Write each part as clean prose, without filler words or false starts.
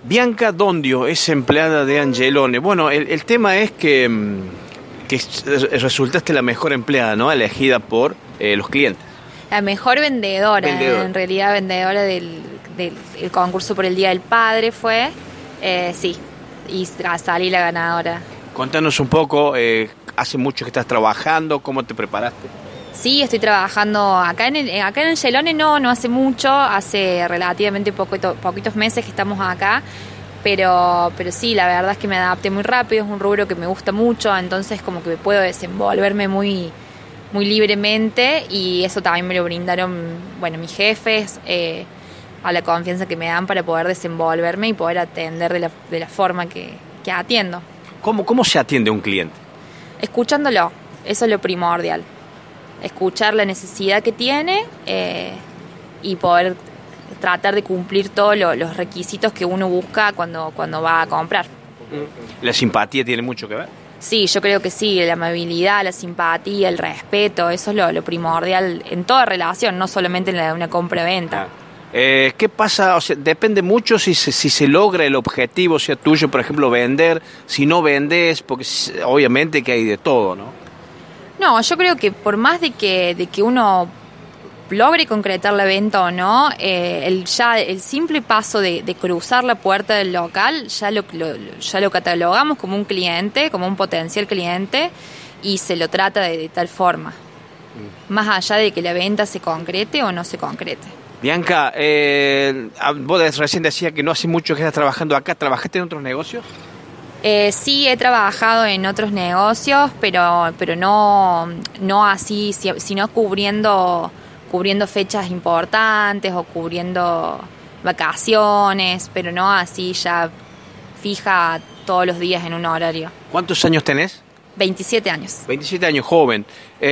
Bianca Dondio es empleada de Angelone. Bueno, el tema es que resultaste la mejor empleada, ¿no? Elegida por los clientes. La mejor vendedora. En realidad vendedora del concurso por el Día del Padre fue, sí, y salí la ganadora. Contanos un poco, hace mucho que estás trabajando, ¿cómo te preparaste? Sí, estoy trabajando acá en Angelone, no hace mucho, hace relativamente poquitos meses que estamos acá, pero sí, la verdad es que me adapté muy rápido, es un rubro que me gusta mucho, entonces como que puedo desenvolverme muy, muy libremente, y eso también me lo brindaron, bueno, mis jefes, a la confianza que me dan para poder desenvolverme y poder atender de la forma que atiendo. ¿Cómo se atiende a un cliente? Escuchándolo, eso es lo primordial. Escuchar la necesidad que tiene y poder tratar de cumplir todos los requisitos que uno busca cuando va a comprar. ¿La simpatía tiene mucho que ver? Sí, yo creo que sí, la amabilidad, la simpatía, el respeto, eso es lo primordial en toda relación, no solamente en la de una compra-venta. ¿Qué pasa? O sea, depende mucho si se logra el objetivo, sea tuyo, por ejemplo, vender, si no vendes, porque obviamente que hay de todo, ¿no? No, yo creo que por más de que uno logre concretar la venta o no, el simple paso de cruzar la puerta del local ya lo catalogamos como un cliente, como un potencial cliente, y se lo trata de tal forma, más allá de que la venta se concrete o no se concrete. Bianca, vos recién decías que no hace mucho que estás trabajando acá. ¿Trabajaste en otros negocios? Sí, he trabajado en otros negocios, pero no así, sino cubriendo fechas importantes o cubriendo vacaciones, pero no así ya fija todos los días en un horario. ¿Cuántos años tenés? 27 años. 27 años, joven.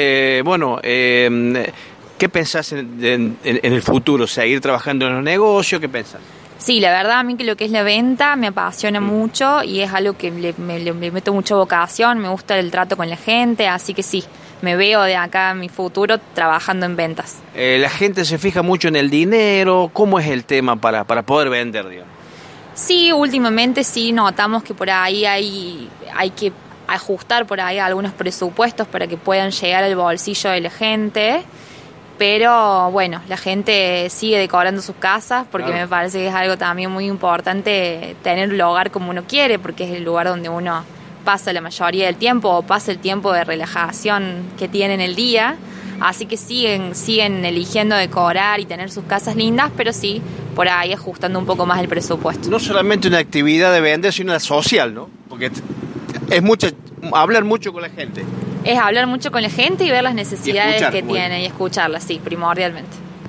¿Qué pensás en el futuro? ¿Seguir trabajando en los negocios? ¿Qué pensás? Sí, la verdad a mí que lo que es la venta me apasiona mucho y es algo que le meto mucha vocación, me gusta el trato con la gente, así que sí, me veo de acá en mi futuro trabajando en ventas. La gente se fija mucho en el dinero, ¿cómo es el tema para poder vender, digamos? Sí, últimamente sí notamos que por ahí hay que ajustar por ahí algunos presupuestos para que puedan llegar al bolsillo de la gente. Pero bueno, la gente sigue decorando sus casas porque claro, me parece que es algo también muy importante tener el hogar como uno quiere, porque es el lugar donde uno pasa la mayoría del tiempo o pasa el tiempo de relajación que tiene en el día. Así que siguen eligiendo decorar y tener sus casas lindas, pero sí, por ahí ajustando un poco más el presupuesto. No solamente una actividad de vender, sino una social, ¿no? Porque es hablar mucho con la gente. Es hablar mucho con la gente y ver las necesidades que tiene y escucharlas, sí, primordialmente.